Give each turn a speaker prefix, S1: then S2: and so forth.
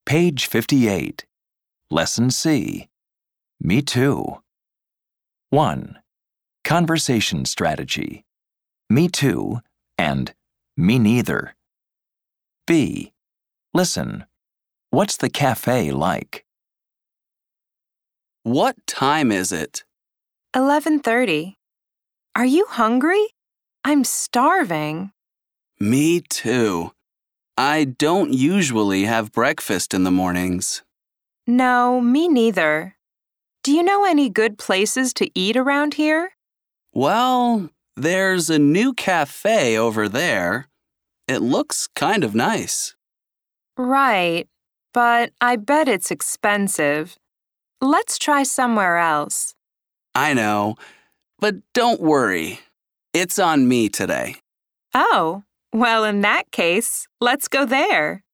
S1: Page 58. Lesson C. Me too. 1. Conversation strategy. Me too and me neither. B. Listen. What's the cafe like?
S2: What time is it?
S3: 11:30. Are you hungry? I'm starving.
S2: Me too. I don't usually have breakfast in the mornings.
S3: No, me neither. Do you know any good places to eat around here?
S2: Well, there's a new cafe over there. It looks kind of nice.
S3: Right, but I bet it's expensive. Let's try somewhere else.
S2: I know, but don't worry. It's on me today.
S3: Oh, well, in that case, let's go there.